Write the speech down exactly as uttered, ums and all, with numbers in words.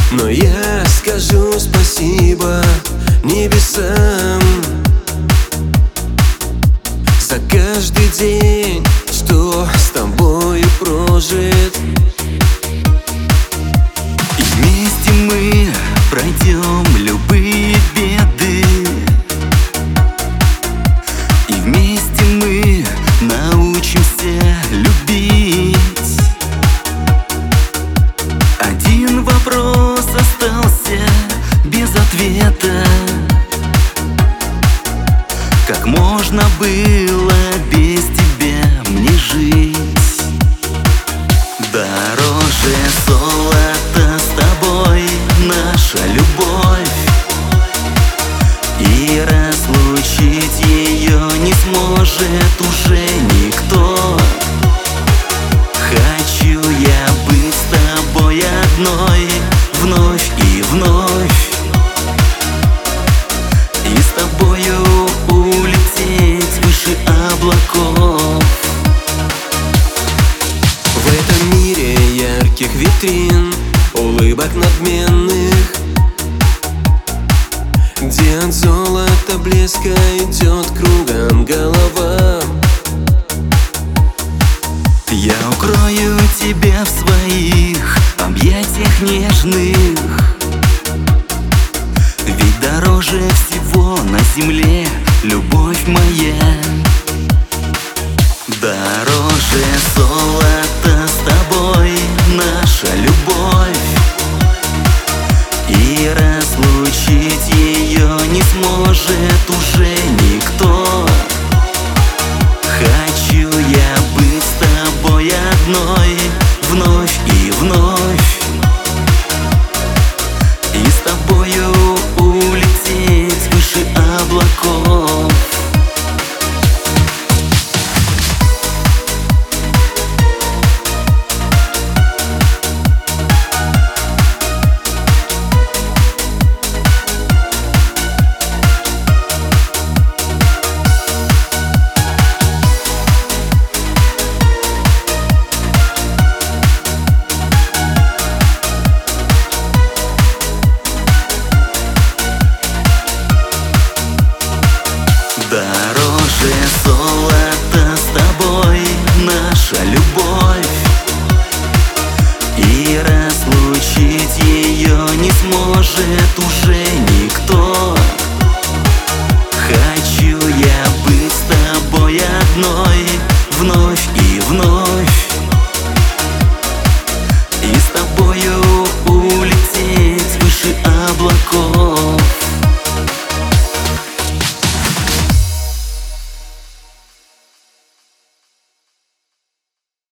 Но я скажу спасибо небесам за каждый день, что с тобою прожит. И вместе мы пройдем любые беды, и вместе мы научимся любить. Один вопрос остался без ответа: как можно было без тебя мне жить? Дороже золота с тобой наша любовь, и разлучить ее не сможет уже никто. Хочу я быть с тобой одной вновь и вновь, и с тобою улететь выше облаков. В этом мире ярких витрин, улыбок надменных, где от золота блеска идет кругом голова. Я укрою тебя в своих объятиях нежных, ведь дороже всего на земле любовь моя. Дороже золота с тобой наша любовь, и разлучить ее не сможет уже никто. Хочу я быть с тобой одной вновь и вновь, и с тобою улететь выше облаков. Дороже золота с тобой наша любовь, и разлучить ее не сможет уже